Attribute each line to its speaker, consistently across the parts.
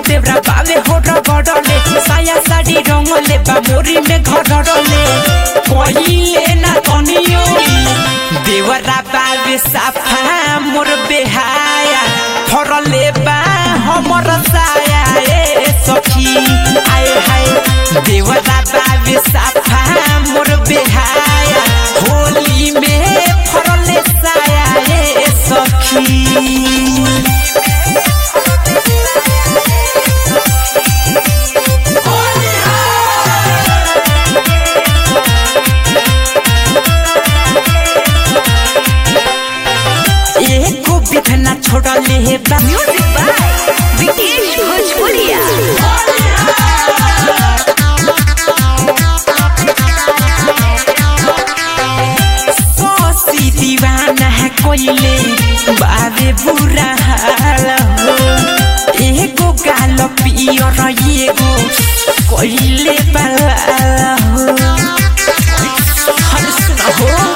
Speaker 1: देवरा बावे हो रगड़ले साया साड़ी रंगले बा मोरी में घरड़ले कहिले ना तनियो देवरा बावे साफा मोर बेहाया फरले बा हमर साया ए सखी आए हाय देवरा बावे साफा मोर बेहाया होली में फरले साया ए सखी छोड़ले बा
Speaker 2: म्यूजिक बाय विकेश भोजपुरिया
Speaker 1: सोसी दीवाना है कोइले बावे बुरा हाल हो एगो गाल पियर एगो कोइले बाला हो हर सुना हो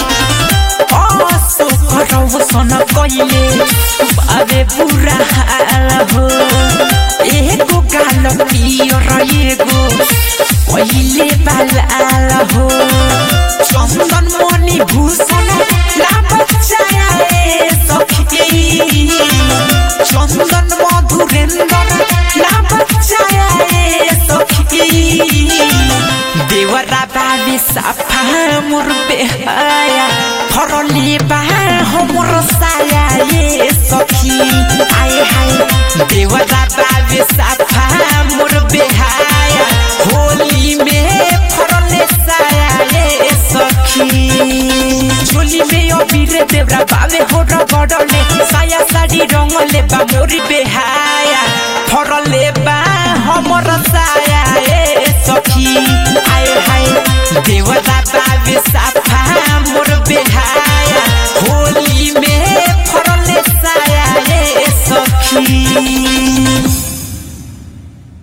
Speaker 1: सन कइले बावे बुरा हाल हो एगो गाल पियर एगो कइले बालाल हो चंदन मणि भूषण ना बचाया ए सखी चंदन मधुरेंद्र ना बचाया ए सखी देवरा बावे साफा मोर बेहाया फरले बा हमर साया ए सखी आए हाय देवरा बावे साफा मोर बेहाया होली में फरले साया ए सखी झोली में अबीर देवरा बावे हो रगड़ले साया साड़ी रंगले बा मोर बेहाया फरले बा हमर साया ए सखी